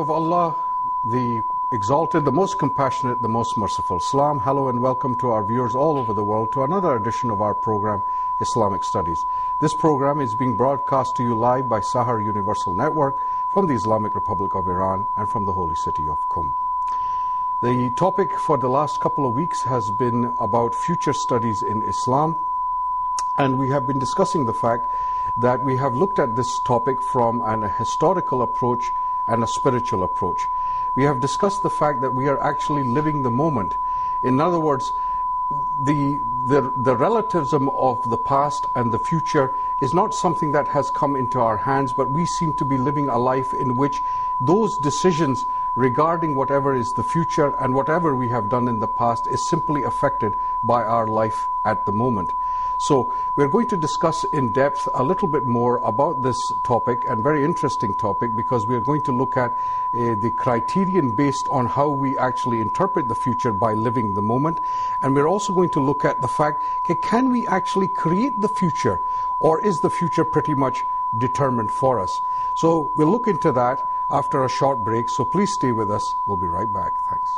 of Allah, the Exalted, the Most Compassionate, the Most Merciful. Salam, hello and welcome to our viewers all over the world to another edition of our program, Islamic Studies. This program is being broadcast to you live by Sahar Universal Network from the Islamic Republic of Iran and from the holy city of Qum. The topic for the last couple of weeks has been about future studies in Islam, and we have been discussing the fact that we have looked at this topic from a historical approach and a spiritual approach. We have discussed the fact that we are actually living the moment. In other words, the relativism of the past and the future is not something that has come into our hands, but we seem to be living a life in which those decisions regarding whatever is the future and whatever we have done in the past is simply affected by our life at the moment. So we're going to discuss in depth a little bit more about this topic, and very interesting topic, because we are going to look at the criterion based on how we actually interpret the future by living the moment. And we're also going to look at the fact, can we actually create the future, or is the future pretty much determined for us? So we'll look into that after a short break, so please stay with us. We'll be right back. Thanks.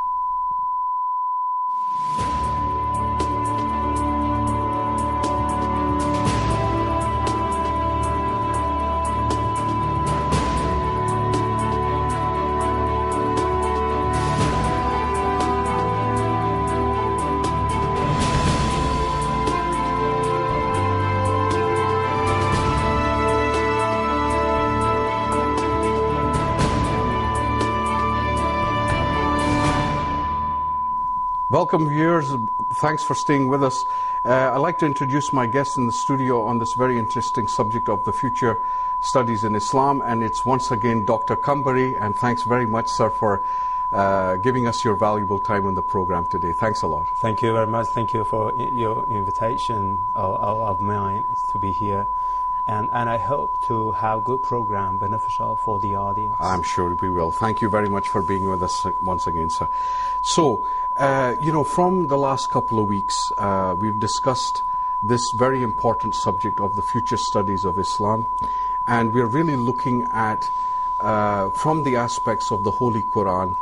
Welcome viewers, thanks for staying with us. I'd like to introduce my guest in the studio on this very interesting subject of the future studies in Islam, and it's once again Dr. Kambari, and thanks very much, sir, for giving us your valuable time on the program today. Thanks a lot. Thank you very much. Thank you for your invitation of mine to be here. And I hope to have good program, beneficial for the audience. I'm sure we will. Thank you very much for being with us once again, sir. So, from the last couple of weeks, we've discussed this very important subject of the future studies of Islam, and we're really looking at, from the aspects of the Holy Quran,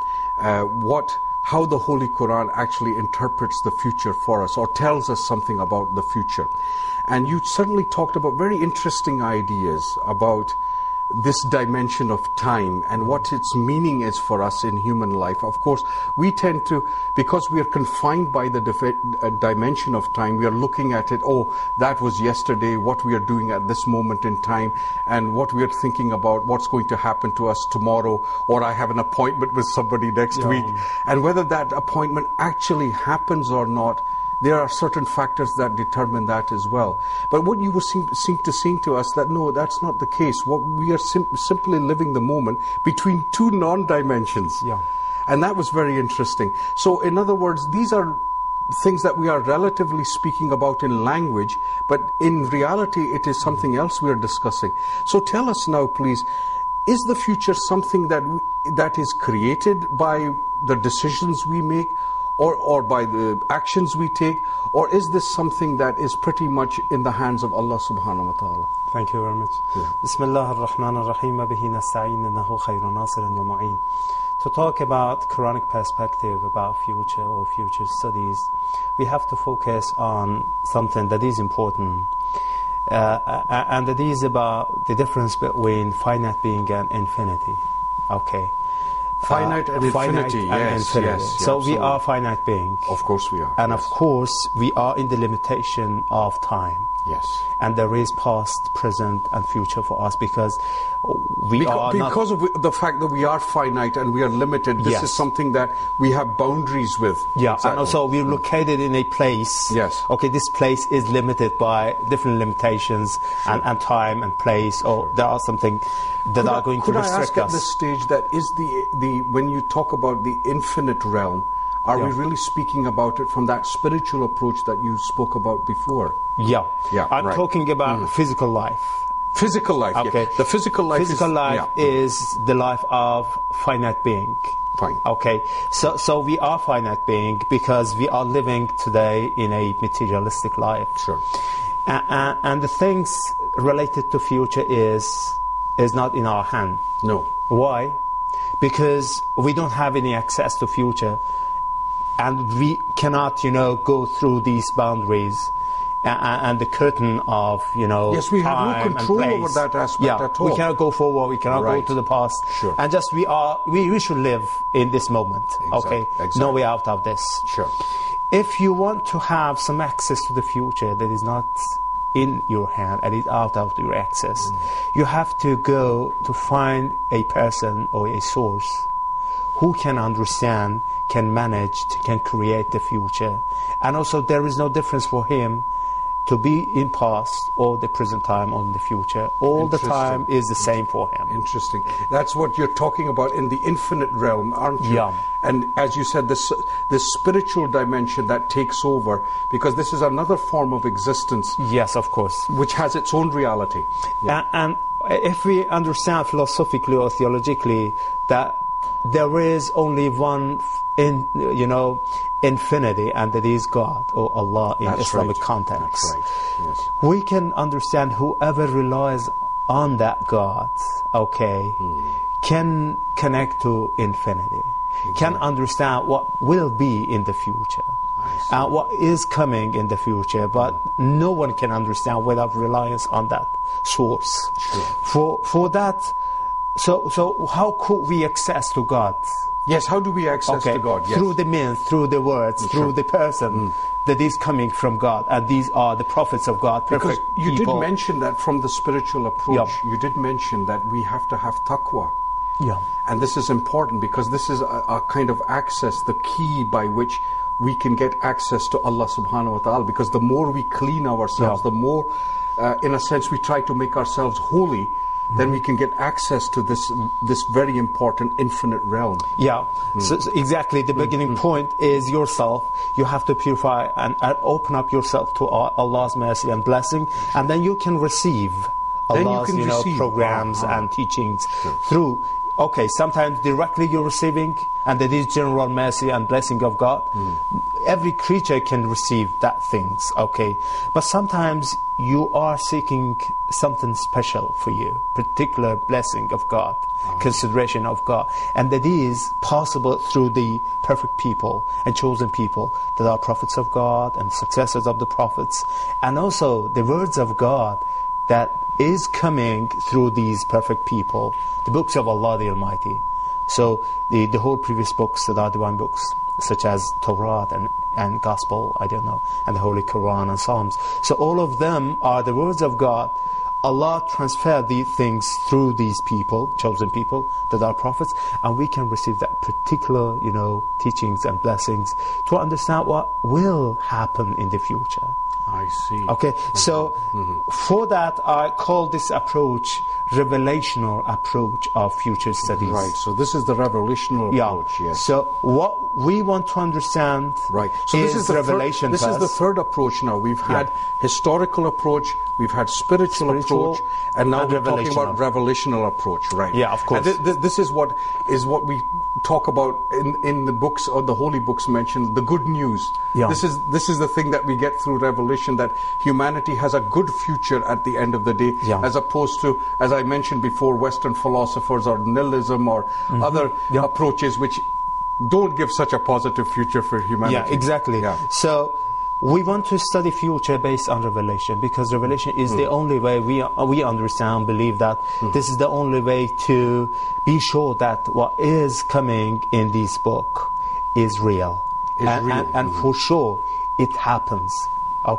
how the Holy Quran actually interprets the future for us, or tells us something about the future. And you certainly talked about very interesting ideas about this dimension of time and what its meaning is for us in human life. Of course, we tend to, because we are confined by the dimension of time, we are looking at it, oh, that was yesterday, what we are doing at this moment in time, and what we are thinking about, what's going to happen to us tomorrow, or I have an appointment with somebody next week. And whether that appointment actually happens or not, there are certain factors that determine that as well. But what you were seem to saying to us, that no, that's not the case. What we are simply living the moment between two non-dimensions. Yeah. And that was very interesting. So in other words, these are things that we are relatively speaking about in language, but in reality it is something else we are discussing. So tell us now, please, is the future something that is created by the decisions we make, or by the actions we take, or is this something that is pretty much in the hands of Allah subhanahu wa ta'ala? Thank you very much. Bismillah ar-Rahman ar-Rahim, bihi nasta'in, innahu khayru nasirin wa mu'in. To talk about Quranic perspective about future or future studies, we have to focus on something that is important, and that is about the difference between finite being and infinity. Okay. Finite and infinity, yes. So we are finite beings. Of course we are. And of course we are in the limitation of time. Yes. And there is past, present and future for us, because because of the fact that we are finite and we are limited. This is something that we have boundaries with. Yeah, exactly. And also we're located in a place. Yes. Okay, this place is limited by different limitations, and time and place, or there are something that are going to restrict us. Could I ask at this stage, that is when you talk about the infinite realm, are we really speaking about it from that spiritual approach that you spoke about before? Yeah. I'm talking about physical life. Physical life, okay. The physical life is the life of finite being. Fine. Okay, so we are finite being because we are living today in a materialistic life. Sure. And the things related to future is not in our hand. No. Why? because we don't have any access to future, and we cannot, go through these boundaries and the curtain of, yes, we have no control over that aspect at all. We cannot go forward, we cannot go to the past. Sure. And just we should live in this moment. Okay, no way out of this. Sure. If you want to have some access to the future that is not in your hand and is out of your access, you have to go to find a person or a source who can understand, can manage, can create the future. And also there is no difference for him to be in past or the present time or in the future. All the time is the same for him. Interesting. That's what you're talking about in the infinite realm, aren't you? Yeah. And as you said, this spiritual dimension that takes over, because this is another form of existence. Yes, of course. Which has its own reality. Yeah. And if we understand philosophically or theologically that there is only one infinity, and that is God or Allah in Islamic context. That's right. Yes. We can understand whoever relies on that God, can connect to infinity, can understand what will be in the future, and what is coming in the future, but no one can understand without reliance on that source. Sure. For that, so how could we access to God? Yes, how do we access to God? Yes. Through the means, through the words, through the person that is coming from God. And these are the prophets of God, perfect because you people. did mention that from the spiritual approach, you did mention that we have to have taqwa. Yeah. And this is important because this is a kind of access, the key by which we can get access to Allah subhanahu wa ta'ala. Because the more we clean ourselves, the more, in a sense, we try to make ourselves holy, then we can get access to this very important infinite realm. Yeah, so exactly. The beginning point is yourself. You have to purify and open up yourself to Allah's mercy and blessing, and then you can receive Allah's programs and teachings through. Okay, sometimes directly you're receiving, and that is general mercy and blessing of God. Every creature can receive that things, but sometimes you are seeking something special for you, particular blessing of God, consideration of God, and that is possible through the perfect people and chosen people that are prophets of God and successors of the prophets, and also the words of God that is coming through these perfect people, the books of Allah the Almighty. So the whole previous books that are divine books, such as Torah and Gospel, and the Holy Quran and Psalms. So all of them are the words of God. Allah transferred these things through these people, chosen people, that are prophets, and we can receive that particular, teachings and blessings to understand what will happen in the future. I see. Okay, so for that I call this approach revelational approach of future studies. Right, so this is the revelational approach, yes. So what we want to understand so is this is the revelation. This is the third approach now. We've had historical approach, we've had spiritual approach, and now we're talking about revelational approach, right? Yeah, of course. And this is what we talk about in the books, or the holy books mentioned, the good news. Yeah. This is the thing that we get through revelation, that humanity has a good future at the end of the day, as opposed to, as I mentioned before, Western philosophers or nihilism or other approaches which don't give such a positive future for humanity. Yeah, exactly. Yeah. So we want to study future based on revelation, because revelation is the only way we understand, believe that this is the only way to be sure that what is coming in this book is real. And for sure it happens.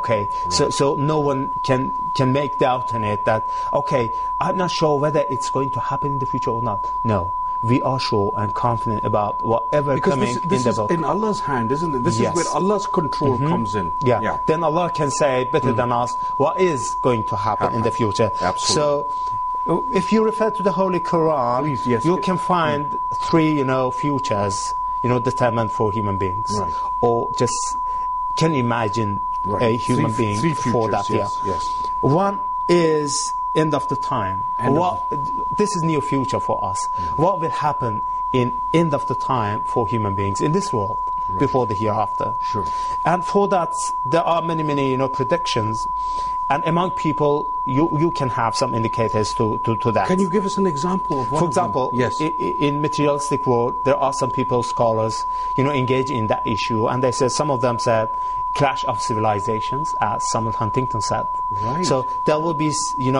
So no one can make doubt in it that, I'm not sure whether it's going to happen in the future or not. No, we are sure and confident about whatever coming in the book. This is in Allah's hand, isn't it? This is where Allah's control comes in. Yeah. Then Allah can say better than us what is going to happen in the future. Absolutely. So if you refer to the Holy Quran, please, you can find three futures determined for human beings. Right. Or just can imagine a human being three futures, for that. Yes. One is end of the time. This is new future for us. What will happen in end of the time for human beings in this world before the hereafter? Sure. And for that there are many predictions, And among people, you can have some indicators to that. Can you give us an example of one? For example, of them? Yes. In materialistic world, there are some people, scholars, engage in that issue, and they said, some of them said, clash of civilizations, as Samuel Huntington said. Right. So there will be,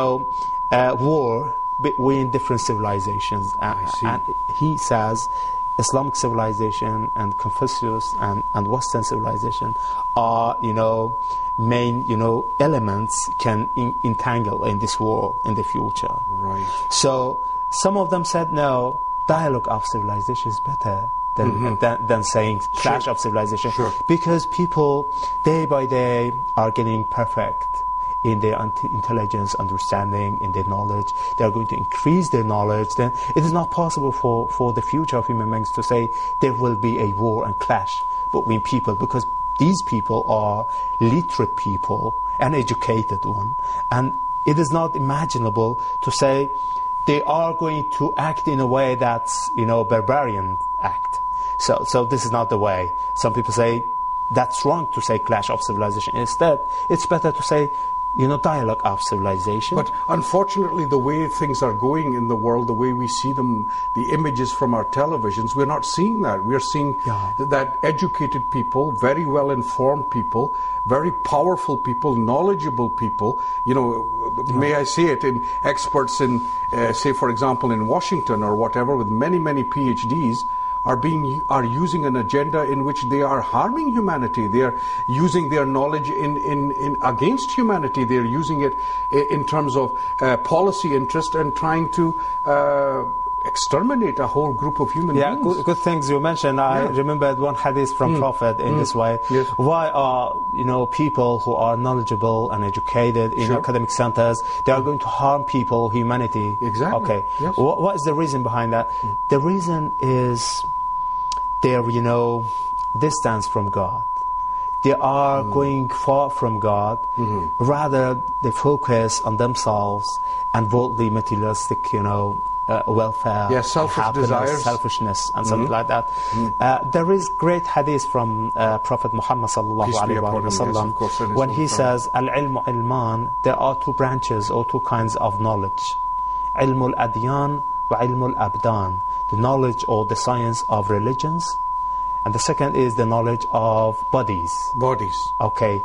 war between different civilizations. I see. And he says Islamic civilization and Confucius and Western civilization are, main, elements can entangle in this war in the future. Right. So some of them said, no, dialogue of civilization is better than saying clash of civilization. Sure. Because people, day by day, are getting perfect in their intelligence, understanding, in their knowledge. They are going to increase their knowledge. Then it is not possible for the future of human beings to say there will be a war and clash between people, because these people are literate people and educated one, and it is not imaginable to say they are going to act in a way that's barbarian act. So this is not the way. Some people say that's wrong to say clash of civilization. Instead, it's better to say dialogue of civilization. But unfortunately, the way things are going in the world, the way we see them, the images from our televisions, we're not seeing that. We're seeing that educated people, very well informed people, very powerful people, knowledgeable people, may I say it, in experts in, say for example, in Washington or whatever, with many, many PhDs, are using an agenda in which they are harming humanity. They are using their knowledge in against humanity. They are using it in terms of policy interest and trying to exterminate a whole group of human beings. Yeah, good things you mentioned. I remembered one hadith from Prophet in this way. Yes. Why are people who are knowledgeable and educated in academic centers, they are going to harm people, humanity? Exactly. Okay. Yes. What is the reason behind that? The reason is their distance from God. They are going far from God. Rather, they focus on themselves and worldly, materialistic, welfare, selfish happiness, desires, selfishness, and something like that. There is great hadith from Prophet Muhammad sallallahu alaihi wasallam when he says, "Al-ilmu ilman." There are two branches or two kinds of knowledge: ilmu al-adyan wa ilmu al-abdan. The knowledge or the science of religions, and the second is the knowledge of bodies. Okay.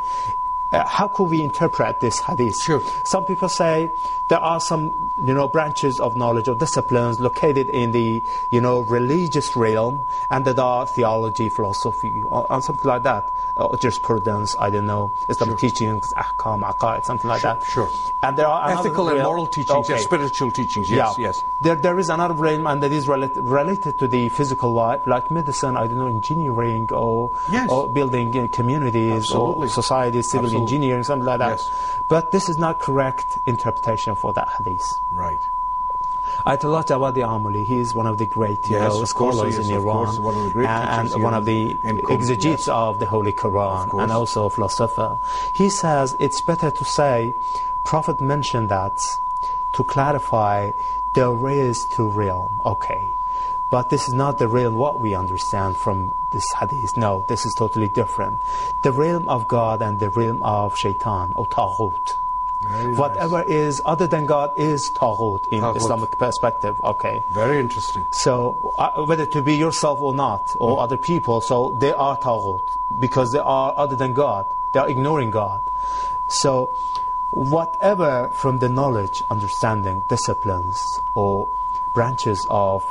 How could we interpret this hadith? Sure. Some people say there are some, branches of knowledge or disciplines located in the, religious realm, and that are theology, philosophy, or something like that, or jurisprudence, I don't know, Islamic teachings, ahkam, aqaid, something like that. Sure. And there are ethical and moral teachings, spiritual teachings. Yes, yes. There is another realm, and that is related to the physical life, like medicine, I don't know, engineering, or building communities, or societies, civil engineering, something like that. Yes. But this is not correct interpretation for that hadith. Right. Ayatollah Jawadi Amuli, he is one of the great scholars in Iran, one of the great and one of the exegetes of the Holy Quran, and also a philosopher. He says it's better to say, Prophet mentioned that to clarify there is two realm. Okay. But this is not the realm what we understand from this hadith. No, this is totally different. The realm of God and the realm of shaitan, or taghut. Whatever is other than God is taghut in Islamic perspective. Okay. Very interesting. So whether to be yourself or not, or other people, so they are taghut because they are other than God. They are ignoring God. So whatever from the knowledge, understanding, disciplines, or branches of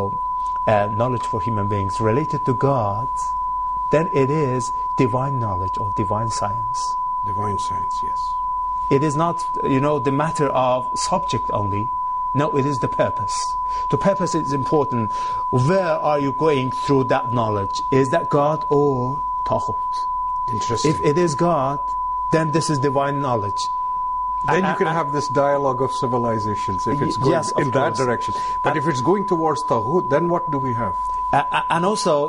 knowledge for human beings related to God, then it is divine knowledge or divine science. Divine science, yes. It is not the matter of subject only. No, it is the purpose. The purpose is important. Where are you going through that knowledge? Is that God or Taghut? Interesting. If it is God, then this is divine knowledge. Then you can have this dialogue of civilizations if it's going in that direction. But if it's going towards Taghut, then what do we have? And also,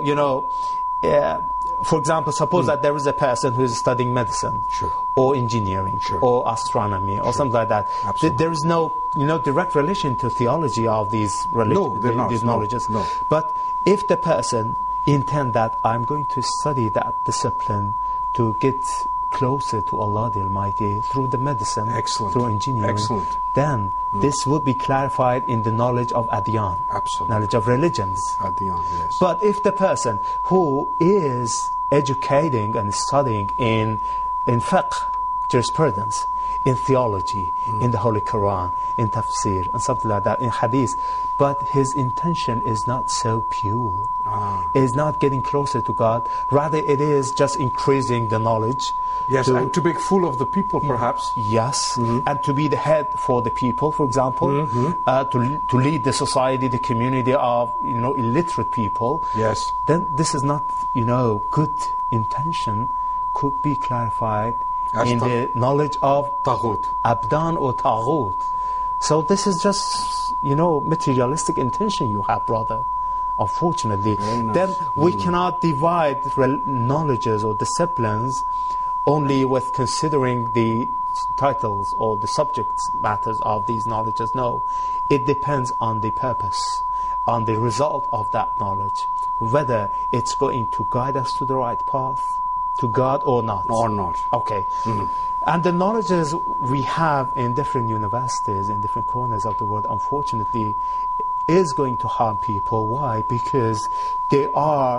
for example, suppose that there is a person who is studying medicine, or engineering, or astronomy, or something like that. There is no, direct relation to theology of these these knowledges. No. But if the person intend that I'm going to study that discipline to get closer to Allah the Almighty through the medicine, Excellent. through engineering, Excellent. then this would be clarified in the knowledge of adyan, Absolutely. knowledge of religions. Adyan, yes. But if the person who is educating and studying in fiqh, jurisprudence, in theology, in the Holy Quran, in tafsir, and something like that, in hadith, but his intention is not so pure, is not getting closer to God, rather it is just increasing the knowledge. Yes, and to make fool of the people, perhaps. Yes, and to be the head for the people, for example, to lead the society, the community of illiterate people. Yes. Then this is not good intention, could be clarified As in the knowledge of Taghut. abdan or taghut. So this is just materialistic intention you have, brother. Unfortunately, Very nice. then we cannot divide knowledges or disciplines only with considering the titles or the subject matters of these knowledges. No, it depends on the purpose, on the result of that knowledge, whether it's going to guide us to the right path, to God or not. Or not. Okay. And the knowledges we have in different universities, in different corners of the world, unfortunately, is going to harm people. Why? Because they are,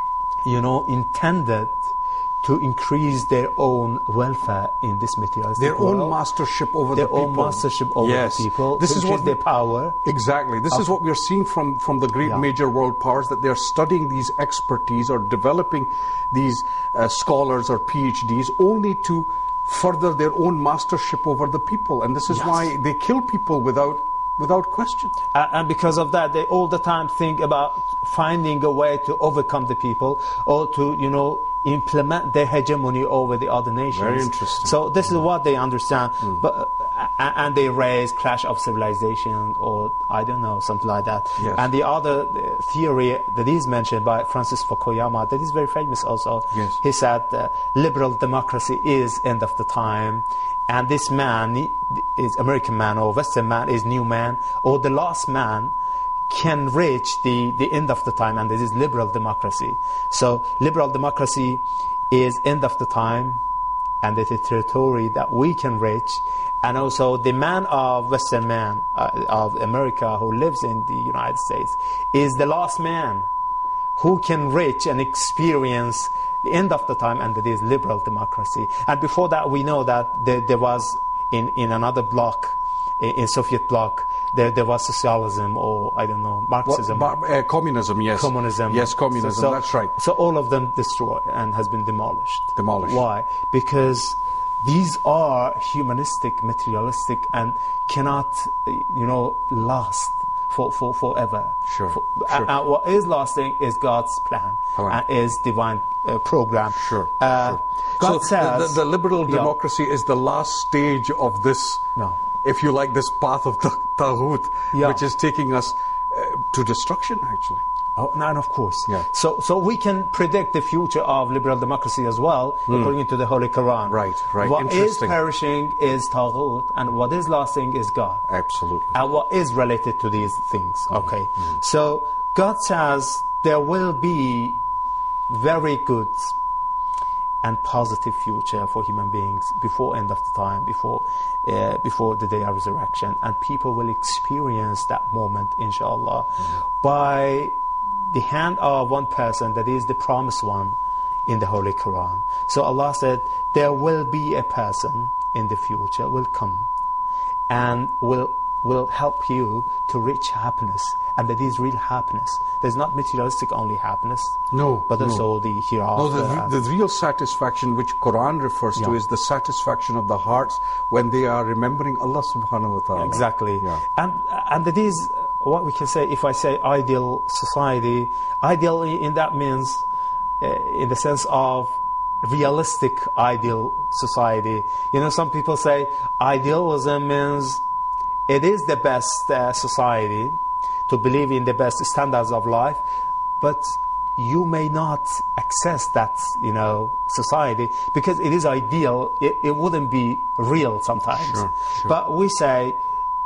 intended to increase their own welfare in this materialistic Their world. own mastership over Their the people. own mastership over Yes. the people. This to is increase what their power. Exactly. This is what we are seeing from the great Yeah. major world powers, that they are studying these expertise or developing these scholars or PhDs only to further their own mastership over the people. And this is Yes. why they kill people without question. And because of that, they all the time think about finding a way to overcome the people or to, implement their hegemony over the other nations. Very interesting. So this is what they understand. But and they raise clash of civilization, or I don't know, something like that. Yes. And the other theory that is mentioned by Francis Fukuyama, that is very famous also. Yes. He said liberal democracy is end of the time. And this man is American man or Western man is new man, or the last man can reach the end of the time, and this is liberal democracy. So liberal democracy is end of the time, and it's a territory that we can reach. And also the man of Western man of America who lives in the United States is the last man who can reach and experience the end of the time, and that is liberal democracy. And before that, we know that there was in another bloc, in Soviet bloc, there was socialism, or I don't know, Marxism. Communism, yes. Communism. Yes, communism, So that's right. So all of them destroyed and has been demolished. Demolished. Why? Because these are humanistic, materialistic, and cannot, last for forever. Sure, sure. And what is lasting is God's plan, Right. and is divine program. Sure. God So says the liberal Yeah. democracy is the last stage of this, No. if you like, this path of Taghut, Yeah. which is taking us to destruction, actually. Oh, and of course. Yeah. So we can predict the future of liberal democracy as well, according to the Holy Quran. Right. What is Interesting. perishing is Taghut, and what is lasting is God. Absolutely. And what is related to these things. Okay. So God says there will be very good and positive future for human beings before end of the time, before the day of resurrection, and people will experience that moment, inshallah, by the hand of one person that is the promised one in the Holy Quran. So Allah said there will be a person in the future will come and will help you to reach happiness, and that is real happiness. There's not materialistic only happiness, No, but no. also the hereafter. No, the real satisfaction which Quran refers to Yeah. is the satisfaction of the hearts when they are remembering Allah subhanahu wa ta'ala. Exactly. Yeah. And that is what we can say. If I say ideal society, ideal in that means in the sense of realistic ideal society. Some people say idealism means it is the best society, to believe in the best standards of life, but you may not access that, society because it is ideal. It wouldn't be real sometimes. Sure. But we say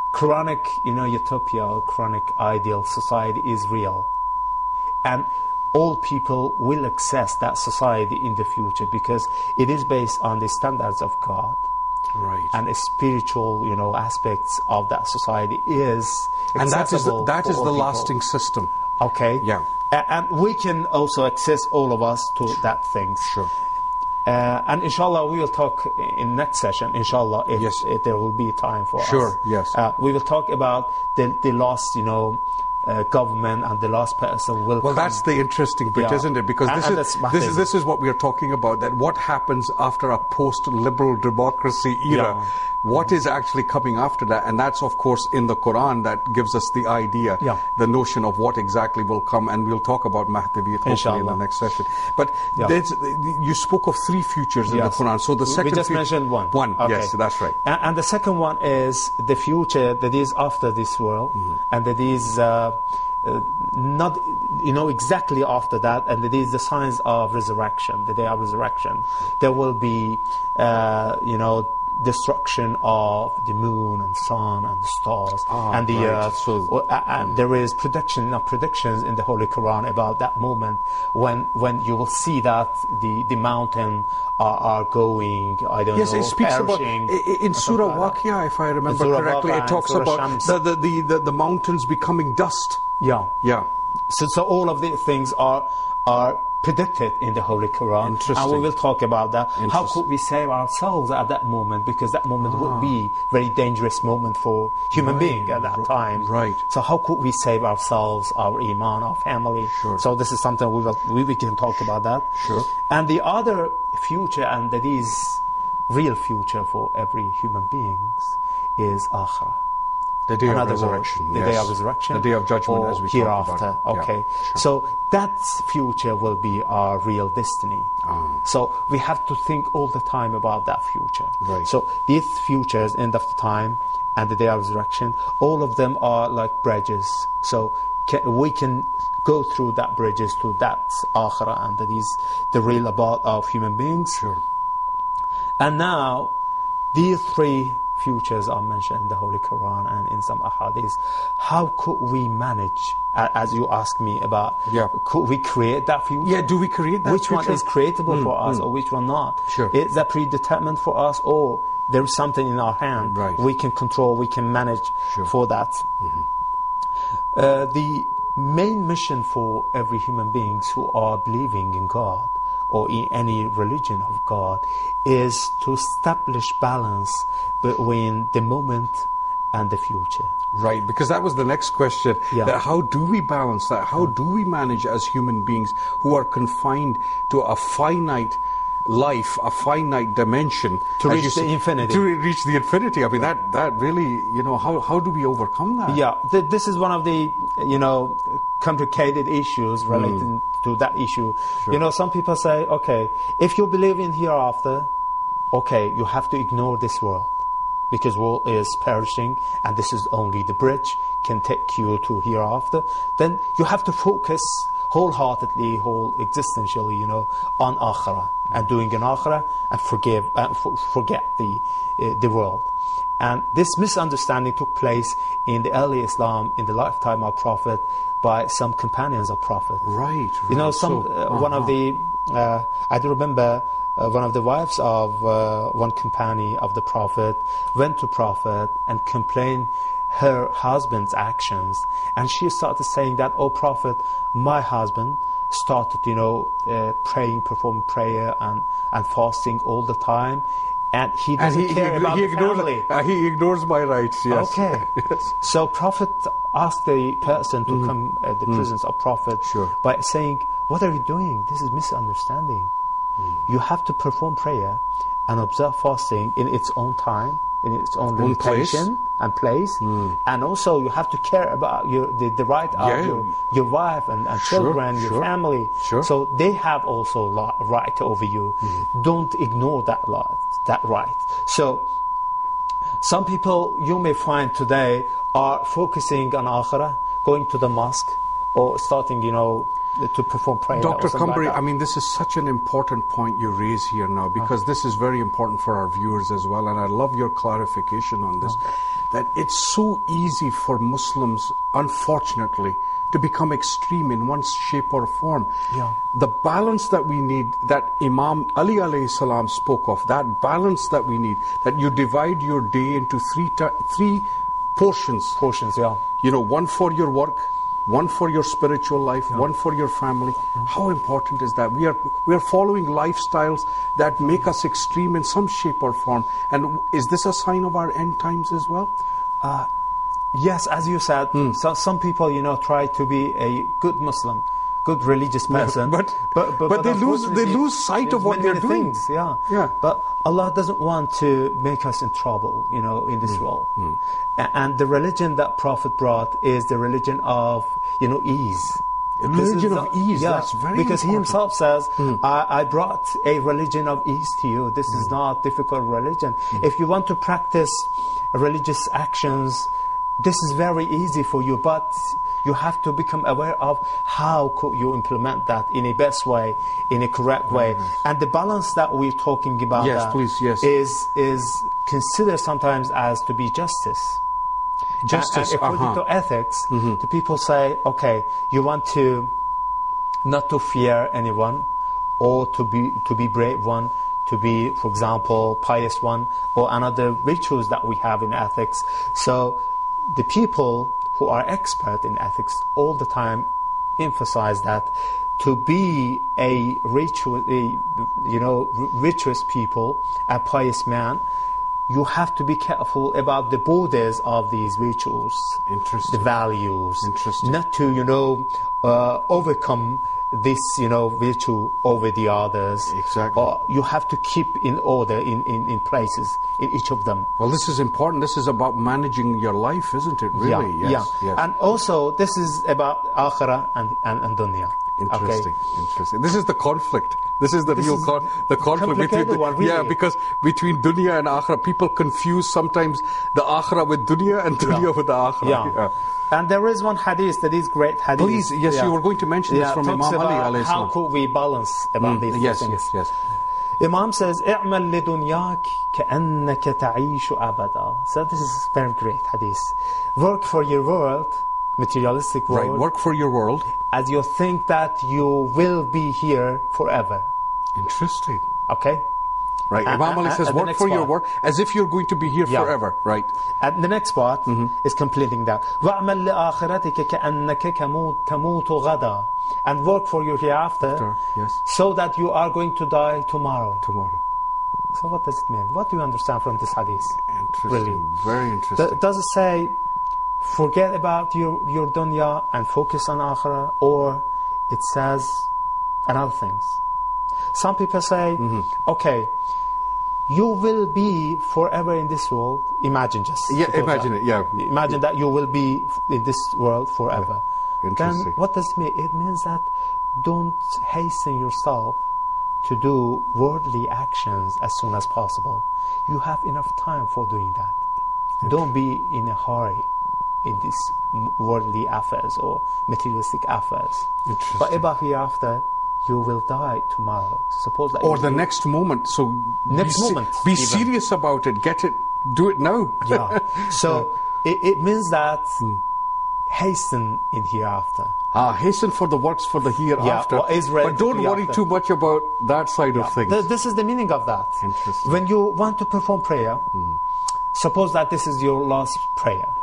Quranic, utopia or Quranic ideal society is real. And all people will access that society in the future, because it is based on the standards of God. Right. And a spiritual, aspects of that society is And that is accessible the for all people. lasting system. Okay. Yeah. And we can also access, all of us, to that things. Sure. And inshallah, we will talk in next session, inshallah, if there will be time for us. Sure, yes. We will talk about the last, government, and the last person will Well, come. that's the interesting bit, Yeah. isn't it? Because this is what we are talking about, that what happens after a post-liberal democracy era. Yeah. What is actually coming after that? And that's, of course, in the Quran that gives us the idea, Yeah. the notion of what exactly will come. And we'll talk about Mahdaviyyat hopefully in the Inshallah. next session. But Yeah. you spoke of 3 futures in Yes. the Quran. So the second we just mentioned one. One, Okay. yes, that's right. And the second one is the future that is after this world, and that is not, exactly after that, and that is the signs of resurrection, the day of resurrection. There will be, destruction of the moon and sun and the stars and the right. earth. And there is predictions in the Holy Quran about that moment when you will see that the mountain are going, I don't know, Yes, it speaks about, perishing. in Surah Waqia, if I remember Surah correctly, Waqia it talks and Surah about Shams. the mountains becoming dust. Yeah. Yeah. So all of these things are predicted in the Holy Quran. Interesting. And we will talk about that. How Interesting. could we save ourselves at that moment? Because that moment would be very dangerous moment for human being at that time. Right. So how could we save ourselves, our iman, our family? Sure. So this is something we can talk about that. Sure. And the other future, and that is real future for every human beings, is akhirah. The day of Another resurrection. word, the yes. day of resurrection, The day of judgment, or as we hereafter. talked about. Okay, Yeah, sure. so that future will be our real destiny. So we have to think all the time about that future. Right. So these futures, end of the time, and the day of resurrection, all of them are like bridges. So we can go through that bridges to that akhirah, and that is the real abode of human beings. Sure. And now, these 3 futures are mentioned in the Holy Quran and in some ahadith. How could we manage, as you asked me about, could we create that future? Yeah, do we create that Which future? one is creatable for us, or which one not? Sure. Is that predetermined for us, or there is something in our hand Right. we can control, we can manage Sure. for that? The main mission for every human beings who are believing in God, or in any religion of God, is to establish balance between the moment and the future. Right, because that was the next question. Yeah. That how do we balance that? How do we manage as human beings who are confined to a finite life, a finite dimension, To as reach you the say, infinity. To reach the infinity. I mean, that really, how do we overcome that? Yeah, this is one of the, complicated issues relating to that issue. Sure. Some people say, okay, if you believe in hereafter, okay, you have to ignore this world, because world is perishing, and this is only the bridge can take you to hereafter. Then you have to focus wholeheartedly, existentially, on akhirah, and doing an akhirah, and forget the world. And this misunderstanding took place in the early Islam, in the lifetime of Prophet, by some companions of Prophet. Right. One of the, I do remember, one of the wives of one companion of the Prophet went to Prophet and complained her husband's actions, and she started saying that, "Oh Prophet, my husband started, praying, performing prayer and fasting all the time, and he doesn't care about the family. He ignores my rights, yes. Okay. Yes. So Prophet asked the person to come at the presence of Prophet by saying, "What are you doing? This is misunderstanding. You have to perform prayer and observe fasting in its own time, in its own limitation and place, and also you have to care about the right of your wife and children, your family. So they have also right over you. Don't ignore that right. So some people you may find today are focusing on akhirah, going to the mosque, or starting, to perform prayer. Dr. Kambari, like I mean, this is such an important point you raise here now, because this is very important for our viewers as well, and I love your clarification on this, that it's so easy for Muslims, unfortunately, to become extreme in one shape or form. Yeah. The balance that we need, that Imam Ali alayhi salam spoke of, that balance that we need, that you divide your day into three portions. Portions, yeah. You know, one for your work, one for your spiritual life, one for your family. How important is that? We are following lifestyles that make us extreme in some shape or form. And is this a sign of our end times as well? Yes, as you said, some people, you know, try to be a good Muslim, good religious person, but they lose sight of what they're doing. Things, yeah. But Allah doesn't want to make us in trouble, you know, in this world. And the religion that Prophet brought is the religion of, you know, ease. A religion of ease, that's very because important. he himself says, I brought a religion of ease to you. This is not difficult religion. If you want to practice religious actions, this is very easy for you, but you have to become aware of how could you implement that in a best way, in a correct way. And the balance that we're talking about is considered sometimes as to be justice. Justice, and according to ethics, the people say, okay, you want to not to fear anyone, or to be brave one, to be, for example, pious one, or another rituals that we have in ethics. So the people who are expert in ethics all the time emphasize that to be a virtuous people, a pious man, you have to be careful about the borders of these rituals, the values, not to, overcome this, virtue over the others. Exactly. Or you have to keep in order in places, in each of them. Well, this is important. This is about managing your life, isn't it? Really? Yes. And also, this is about akhirah and dunya. Interesting. Interesting. This is the conflict. This is the conflict between one, really. because between dunya and akhirah, people confuse sometimes the akhirah with dunya and dunya with the akhirah. And there is one hadith that is great hadith. Please, yes, you were going to mention this from Imam Ali alayhi how could we balance about these things? Yes. Imam says, "I'mal lidunyak ka'annaka ta'ishu abada." So this is very great hadith. Work for your world, materialistic world. Right, work for your world. As you think that you will be here forever. Interesting. Okay? Right, Imam Ali says, work for your work as if you're going to be here forever. Right. And the next part is completing that. وَأَعْمَلْ لِآخِرَتِكَ كَأَنَّكَ تَمُوتُ غَدًا. And work for your hereafter, so that you are going to die tomorrow. So what does it mean? What do you understand from this hadith? Interesting. Really? Very interesting. Does it say, forget about your dunya and focus on akhirah, or it says another things? Some people say, okay, you will be forever in this world. Imagine just. Imagine it, Imagine that you will be in this world forever. Interesting. Then what does it mean? It means that don't hasten yourself to do worldly actions as soon as possible. You have enough time for doing that. Don't be in a hurry in these worldly affairs or materialistic affairs. But about hereafter, you will die tomorrow. Suppose that. Or the next moment. So be serious about it. Get it. Do it now. So it means that hasten in hereafter. Hasten for the works for the hereafter. But don't worry too much about that side of things. This is the meaning of that. Interesting. When you want to perform prayer, suppose that this is your last prayer.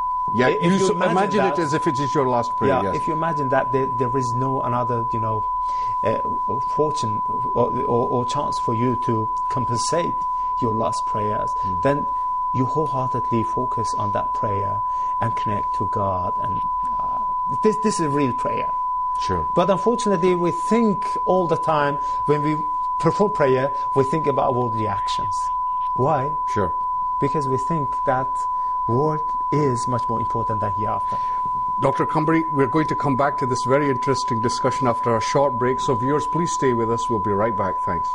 You imagine it as if it is your last prayer. If you imagine that there is no another, fortune or chance for you to compensate your last prayers, then you wholeheartedly focus on that prayer and connect to God. And this is real prayer. Sure. But unfortunately, we think all the time when we perform prayer, we think about worldly actions. Why? Sure. Because we think that world is much more important than hereafter. Dr. Kambari, we're going to come back to this very interesting discussion after a short break. So viewers, please stay with us. We'll be right back. Thanks.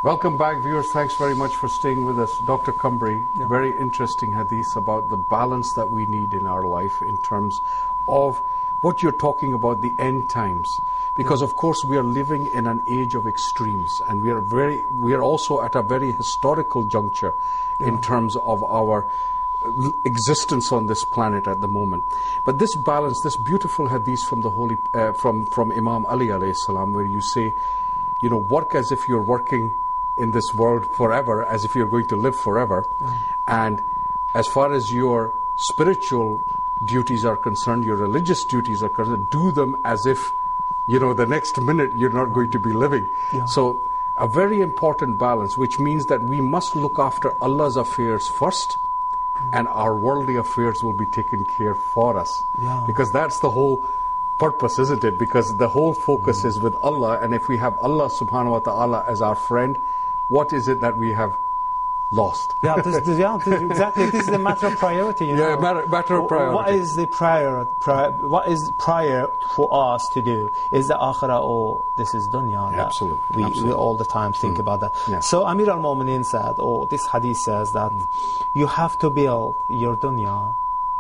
Welcome back, viewers. Thanks very much for staying with us. Dr. Kambri, very interesting hadith about the balance that we need in our life in terms of what you're talking about, the end times. Because of course we are living in an age of extremes, and we are also at a very historical juncture in terms of our existence on this planet at the moment. But this balance, this beautiful hadith from the holy from Imam Ali alayhi salam, where you say, you know, work as if you're working in this world forever, as if you're going to live forever. And as far as your spiritual duties are concerned, your religious duties are concerned, do them as if, you know, the next minute you're not going to be living. So a very important balance, which means that we must look after Allah's affairs first, and our worldly affairs will be taken care for us. Because that's the whole purpose, isn't it? Because the whole focus is with Allah, and if we have Allah subhanahu wa ta'ala as our friend, what is it that we have lost? Exactly. This is a matter of priority. You know? Matter of priority. What is the what is prior for us to do? Is the akhirah or this is dunya? Absolutely. We all the time think about that. So Amir al-Mu'mineen said, or this hadith says that you have to build your dunya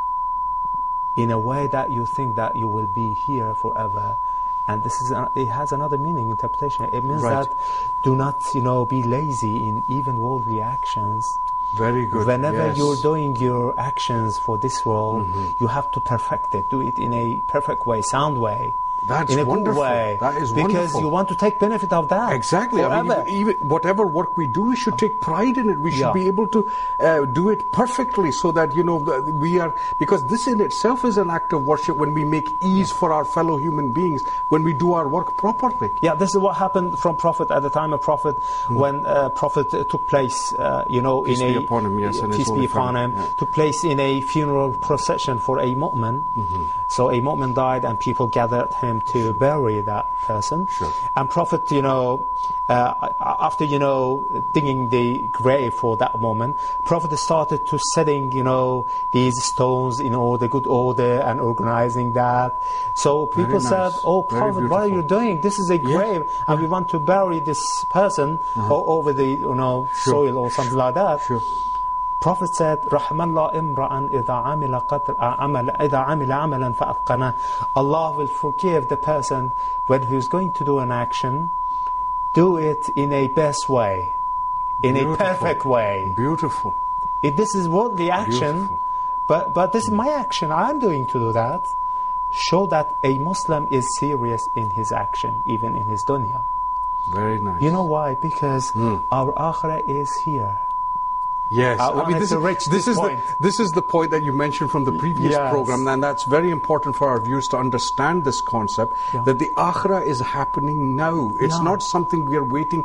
in a way that you think that you will be here forever. And this is it has another meaning, interpretation. It means that do not, you know, be lazy in even worldly actions. Very good. Whenever you're doing your actions for this world, you have to perfect it. Do it in a perfect way, sound way. That's in a wonderful. Good way. That is because wonderful. You want to take benefit of that. Exactly. Forever. I mean, even whatever work we do, we should take pride in it. We should be able to do it perfectly, so that, you know, we are, because this in itself is an act of worship when we make ease for our fellow human beings, when we do our work properly. This is what happened from Prophet at the time of Prophet, when Prophet took place, you know, peace in be upon him, peace be upon him, took place in a funeral procession for a mu'min. So a mu'min died, and people gathered him to bury that person. And Prophet, you know, after, you know, digging the grave for that moment, Prophet started to setting, you know, these stones in good order and organizing that. So people said, oh Prophet, what are you doing? This is a grave, and we want to bury this person over the, you know, soil or something like that. Prophet said, Rahmallah imra'an idha amila amalan fa'atqana. Allah will forgive the person when he's going to do an action, do it in a best way, in a perfect way. Beautiful. This is worldly action, but this is my action. I'm doing to do that. Show that a Muslim is serious in his action, even in his dunya. Very nice. You know why? Because our akhirah is here. Yes, I mean, this is the point that you mentioned from the previous program, and that's very important for our viewers to understand this concept, that the akhirah is happening now. It's not something we are waiting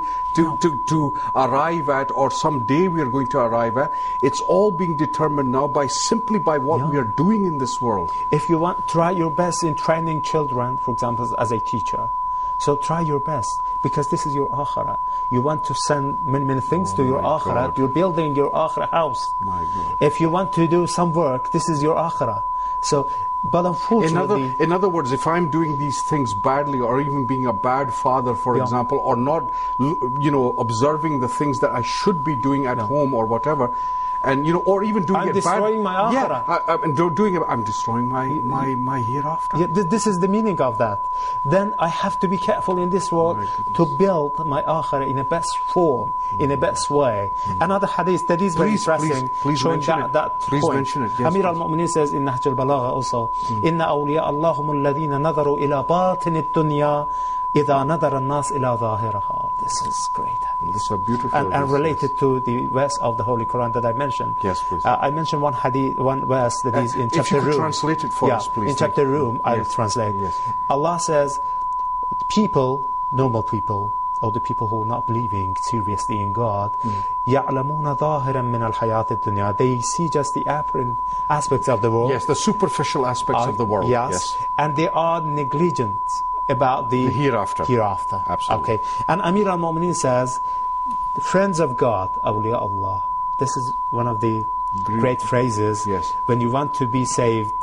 to arrive at, or someday we are going to arrive at. It's all being determined now simply by what we are doing in this world. If you want, try your best in training children, for example, as a teacher. So try your best, because this is your akhirah. You want to send many things to your akhirah. God. You're building your akhirah house. My God. If you want to do some work, this is your akhirah. So, but unfortunately, in other words, if I'm doing these things badly, or even being a bad father, for example, or not, you know, observing the things that I should be doing at home or whatever, and, you know, or even doing it destroying my akhirah. I'm destroying my hereafter. This is the meaning of that. Then I have to be careful in this world to build my akhirah in a best form, in a best way. Another hadith that is very interesting, showing that Please point. mention it. Yes, Amir al-Mu'mineen says in Nahj al-Balagha also, Inna awliya Allahum alladhina nadaru ila batin ad-dunya إذا نظر الناس إلى ظاهرها. This is great. This is a beautiful and related to the verse of the Holy Quran that I mentioned. Yes, please. I mentioned one verse that is in chapter If you could Rum. translate it for us, please. In chapter Rum, I'll translate. Allah says, people, normal people, or the people who are not believing seriously in God, يَعْلَمُونَ ظَاهِرًا مِنَ الْحَيَاةِ الدُّنْيَا. They see just the apparent aspects of the world. Yes, the superficial aspects of the world. Yes. And they are negligent about the hereafter. Absolutely. Okay. And Amir al-Mu'mineen says, the friends of God, awliya Allah. This is one of the great phrases. Yes. When you want to be saved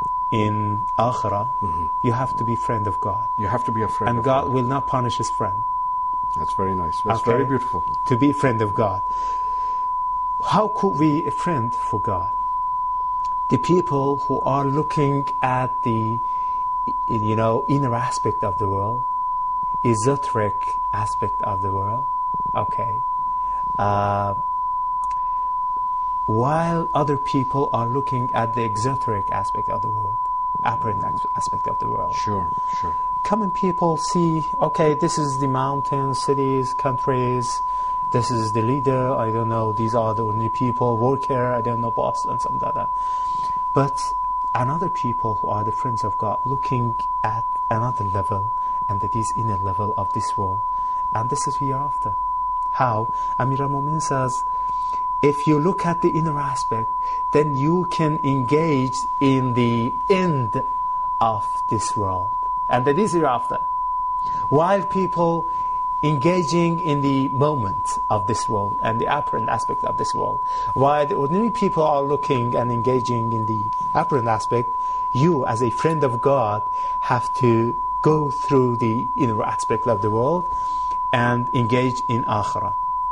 in akhirah, you have to be friend of God. You have to be a friend and of God will not punish his friend. That's very nice. That's Okay. very beautiful. To be a friend of God. How could we be a friend for God? The people who are looking at the, inner aspect of the world, esoteric aspect of the world, okay. While other people are looking at the exoteric aspect of the world, apparent aspect of the world. Sure. Common people see, okay, this is the mountains, cities, countries, this is the leader, I don't know, these are the only people, work here, I don't know, boss, and something like that. But another people who are the friends of God, looking at another level, and that is inner level of this world. And this is hereafter. How? Amir al-Mu'minin says, if you look at the inner aspect, then you can engage in the end of this world. And that is hereafter. While people engaging in the moment of this world and the apparent aspect of this world, while the ordinary people are looking and engaging in the apparent aspect, you as a friend of God have to go through the inner aspect of the world and engage in akhirah.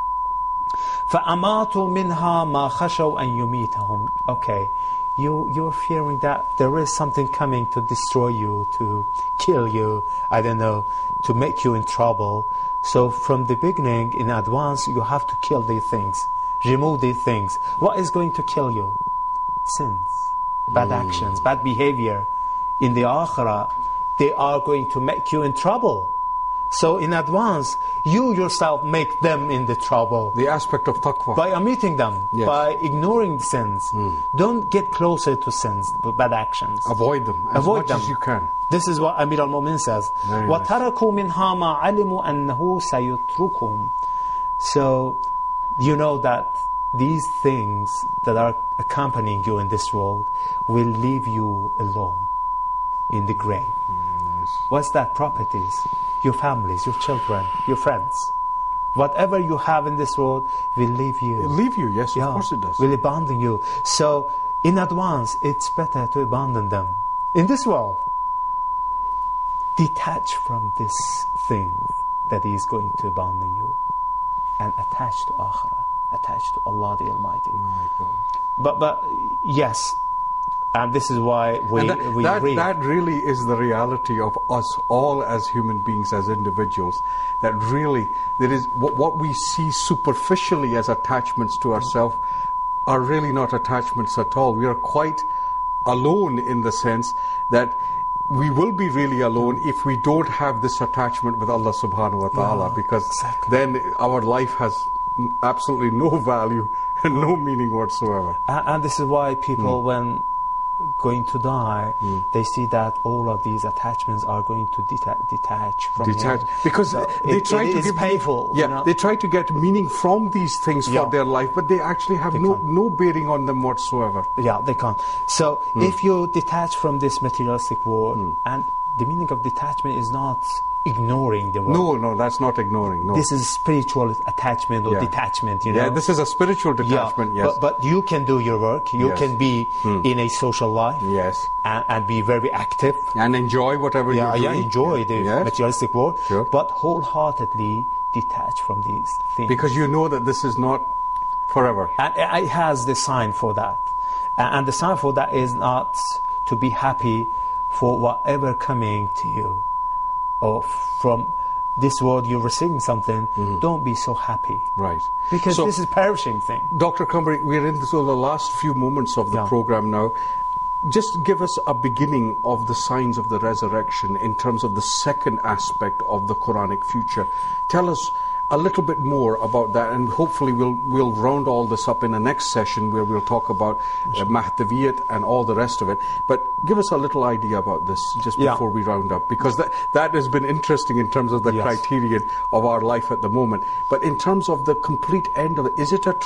فَأَمَاتُوا مِنْهَا مَا خَشَوْا أَن يُمِيتَهُمْ. Okay, you're fearing that there is something coming to destroy you, to kill you, I don't know, to make you in trouble. So from the beginning, in advance, you have to kill these things, remove these things. What is going to kill you? Sins, bad actions, bad behavior. In the akhirah, they are going to make you in trouble. So in advance, you yourself make them in the trouble. The aspect of taqwa. By omitting them, Yes. by ignoring sins. Don't get closer to sins, bad actions. Avoid them as Avoid much them. as you can. This is what Amir al-Mu'min says. Very nice. وَتَرَكُوا مِنْهَا مَا عَلِمُوا أَنَّهُ سَيُتْرُكُهُمْ. So, you know that these things that are accompanying you in this world will leave you alone in the grave. Very nice. What's that? Properties, your families, your children, your friends. Whatever you have in this world will leave you. It'll leave you, yes, of course it does. Will abandon you. So, in advance, it's better to abandon them. In this world, detach from this thing that is going to abandon you and attach to Akhirah, attach to Allah the Almighty. My God. But yes, and this is why we read. That really is the reality of us all as human beings, as individuals. That really, there is what we see superficially as attachments to ourselves are really not attachments at all. We are quite alone in the sense that we will be really alone if we don't have this attachment with Allah subhanahu wa ta'ala, because exactly. then our life has absolutely no value and no meaning whatsoever. And this is why people, when going to die, they see that all of these attachments are going to detach from him. Because So they try it to is give painful. Yeah, you know? they try to get meaning from these things Yeah. for their life, but they actually have They no can't. bearing on them whatsoever. Yeah, they can't. So if you detach from this materialistic world, and the meaning of detachment is not ignoring the world. No, that's not ignoring. No. This is spiritual attachment or Yeah. detachment, you know. Yeah, this is a spiritual detachment. Yes. But you can do your work. You Yes. can be in a social life Yes. and be very active. And enjoy whatever you're doing. Enjoy the Yes. materialistic world, Sure. but wholeheartedly detach from these things. Because you know that this is not forever. And it has the sign for that. And the sign for that is not to be happy for whatever coming to you, or from this world you're receiving something. Don't be so happy. Right. Because So- this is perishing thing. Dr. Kambari, we're into the last few moments of the Yeah. program now. Just give us a beginning of the signs of the resurrection in terms of the second aspect of the Quranic future. Tell us a little bit more about that, and hopefully we'll round all this up in the next session where we'll talk about Mahdaviyat and all the rest of it. But give us a little idea about this just Yeah. before we round up, because that has been interesting in terms of the Yes. criterion of our life at the moment. But in terms of the complete end of it, is it a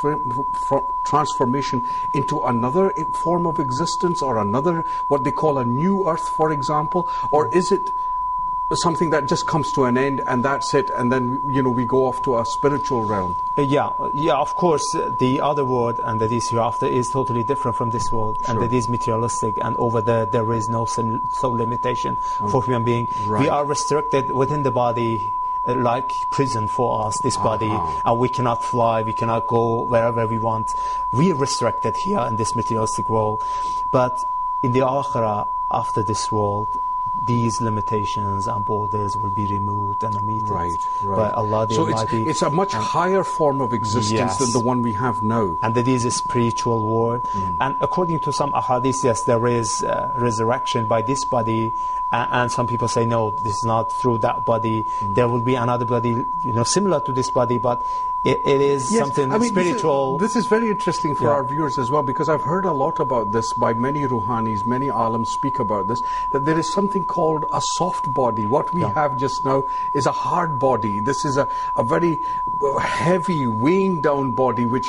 transformation into another form of existence, or another, what they call a new earth, for example? Or is it something that just comes to an end and that's it, and then we go off to a spiritual realm? Yeah, of course, the other world, and that is hereafter, is totally different from this world, and Sure. that is materialistic, and over there is no soul limitation for human being. Right. We are restricted within the body like prison for us, this body, and we cannot fly, we cannot go wherever we want. We are restricted here in this materialistic world. But in the Akhirah, after this world, these limitations and borders will be removed and omitted by Allah the Almighty. So it's a much higher form of existence than the one we have now. And that is a spiritual world. And according to some ahadith, yes, there is resurrection by this body. And some people say, no, this is not through that body. There will be another body, similar to this body, but it is something spiritual. This is very interesting for our viewers as well, because I've heard a lot about this by many Ruhanis, many Alams speak about this, that there is something called a soft body. What we have just now is a hard body. This is a very heavy, weighing down body, which,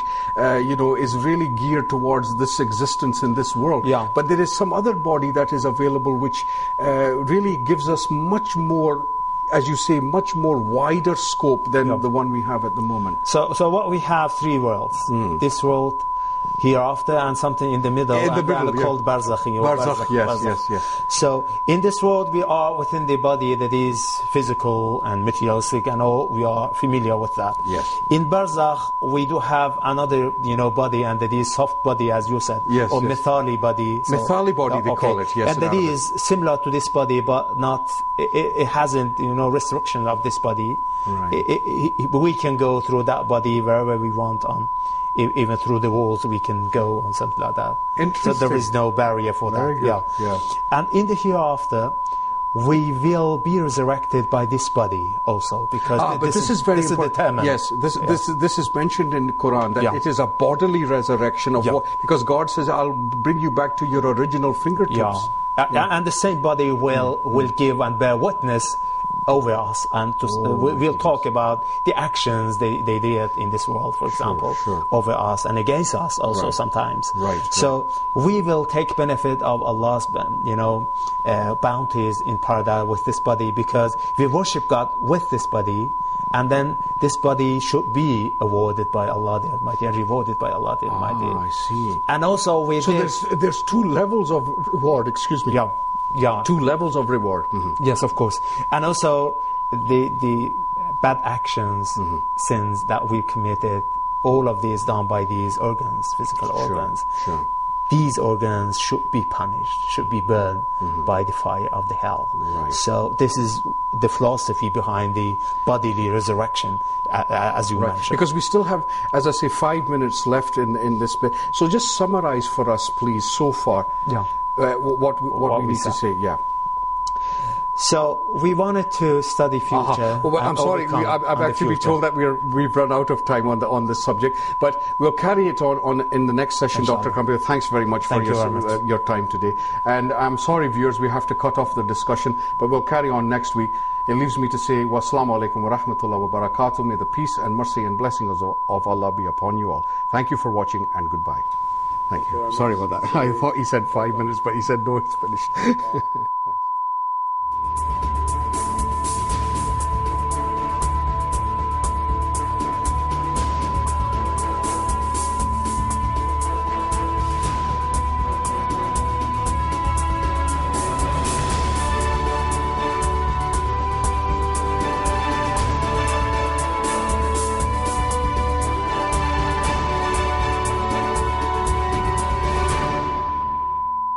is really geared towards this existence in this world. Yeah. But there is some other body that is available, which really gives us much more, as you say, much more wider scope than the one we have at the moment. So what we have, three worlds. This world, hereafter, and something in the middle, called Barzakh. Barzakh, yes. So in this world we are within the body that is physical and materialistic, and all we are familiar with that. Yes. In Barzakh we do have another body, and that is soft body, as you said, or Mithali body. Mithali body they call it, yes. And that is similar to this body, but not, it hasn't restriction of this body. Right. We can go through that body wherever we want on. Even through the walls we can go on, something like that. Interesting. So there is no barrier for that. Very good. Yeah. And in the hereafter, we will be resurrected by this body also, because this is very important. Determined. Yes, this is mentioned in the Quran, that it is a bodily resurrection of what, because God says, I'll bring you back to your original fingertips. And the same body will give and bear witness over us, and we'll talk about the actions they did in this world, for example, over us and against us also sometimes. So we will take benefit of Allah's bounties in paradise with this body, because we worship God with this body, and then this body should be awarded by Allah the Almighty and rewarded by Allah the Almighty. I see. And also there's two levels of reward, excuse me. Yeah. Two levels of reward. Yes, of course. And also the bad actions, sins that we committed, all of these done by these organs, physical organs. These organs should be punished, should be burned by the fire of the hell. So this is the philosophy behind the bodily resurrection, as you mentioned. Because we still have, as I say, 5 minutes left in this bit. So just summarize for us, please, so far. What we need to say, So we wanted to study future. I'm sorry, I've actually been told that we've run out of time on this subject, but we'll carry it on in the next session. Dr. Kambir, thanks very much for your time today. And I'm sorry, viewers, we have to cut off the discussion, but we'll carry on next week. It leaves me to say, wassalamu alaikum wa rahmatullahi wa barakatuh. May the peace and mercy and blessings of Allah be upon you all. Thank you for watching, and goodbye. Thank you. Sorry about that. I thought he said 5 minutes, but he said no, it's finished.